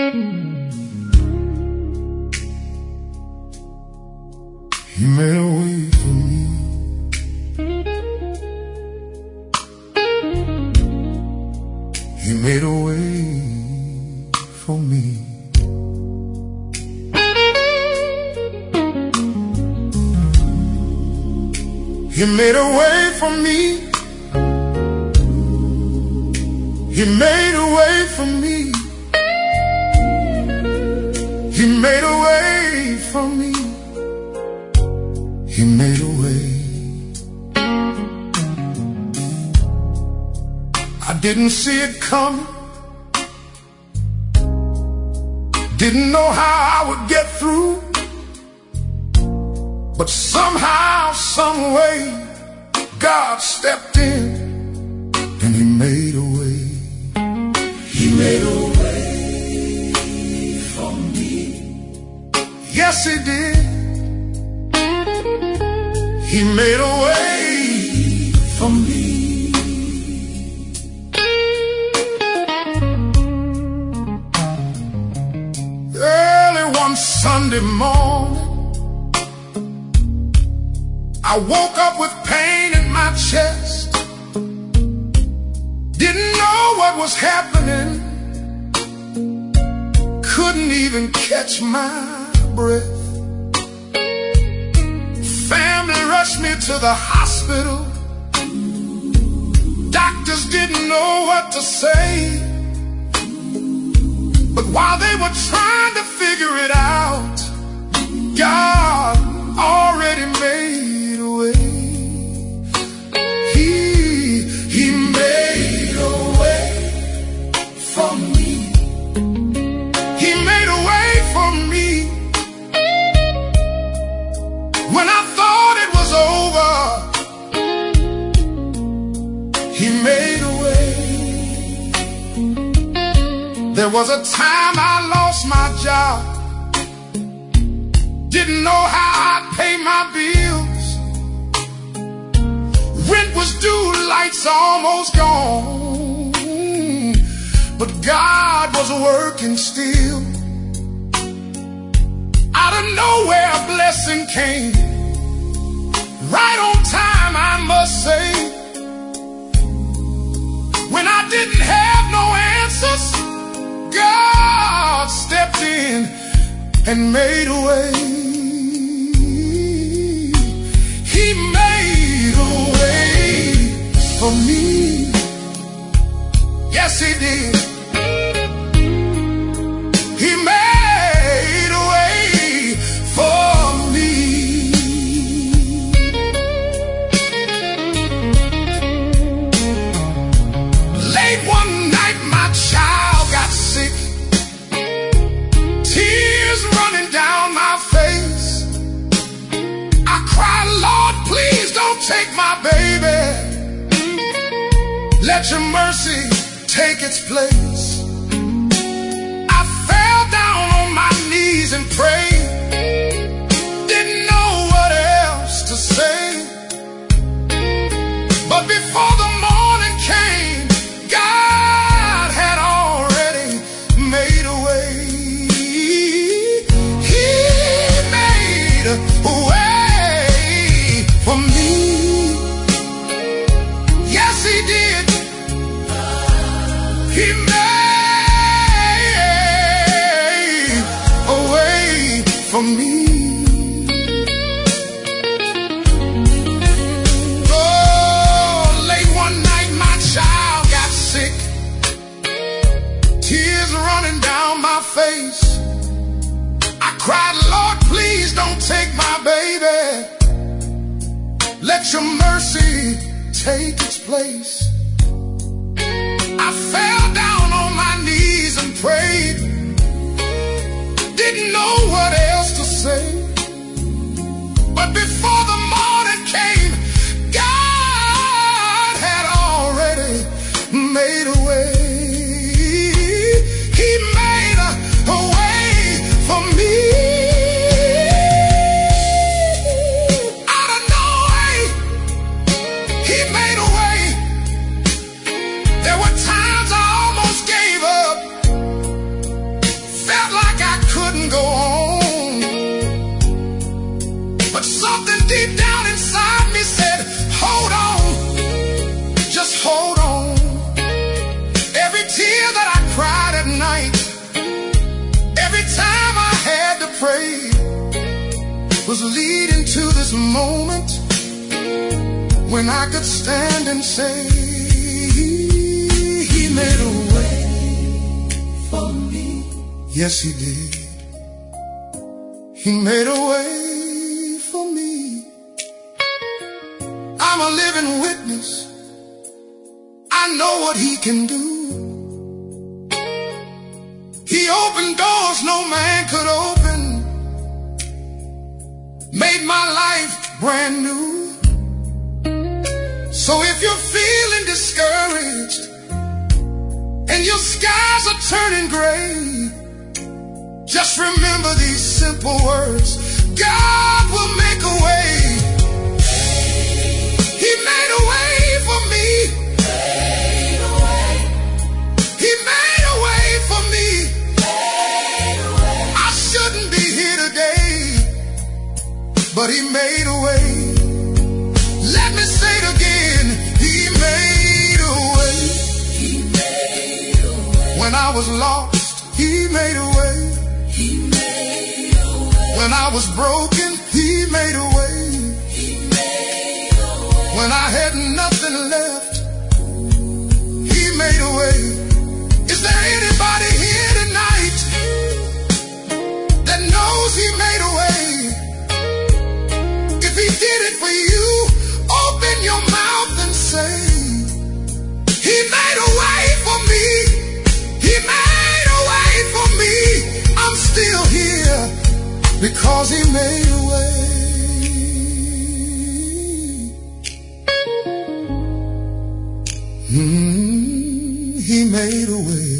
He made a way for me. He made a way for me. He made a way for me. He made a way for me. He made a way for me. He made a way. I didn't see it coming. Didn't know how I would get through. But somehow, some way, God stepped in and He made a way. He made a way for me. Yes, He did. He made a way for me. Early one Sunday morning, I woke up with pain in my chest. Didn't know what was happening. Couldn't even catch my breath. Family rushed me to the hospital. Doctors didn't know what to say. But while they were trying to figure it out, God already made a way. He made a way for me. He made a way for me. When I thought it was over, He made a way. There was a time I lost my job. Didn't know how I'd pay my bills. Rent was due, lights almost gone. But God was working still. Out of nowhere a blessing came. Right on time, I must say. When I didn't have no answers, God stepped in and made a way. He made a way for me. Yes, He did. He made a way for me. Late one night, my child got sick. Tears running down my face. I cried, Lord, please don't take my baby. Let your mercy take its place. I fell down on my knees and prayed. Didn't know what else to say. But before the morning came, God had already made a way. He made a way for me. Yes, He did. He made a way for me. Oh, late one night my child got sick. Tears running down my face. I cried, Lord, please don't take my baby. Let your mercy take its place. I fell down on my knees and prayed. Didn't know what else to say. But before the morning came, God had already made a way. He made a way for me. Out of no way, He made a way. There were times I was leading to this moment when I could stand and say, He made a way for me. Yes, He did. He made a way for me. I'm a living witness. I know what He can do. He opened doors no man could open, made my life brand new. So if you're feeling discouraged and your skies are turning gray, just remember these simple words: God will make a way. He made a way for me. He made a way for me. I shouldn't be here today, but He made a way. Let me say it again. He made a way. He made a way. When I was lost, He made a way. He made a way. When I was broken, He made a way. He made a way. When I had nothing left, He made a way. Is there anybody here tonight that knows He made a way? If He did it for you, open your mouth and say, He made a way for me. He made a way for me. I'm still here because He made a way. He made a way.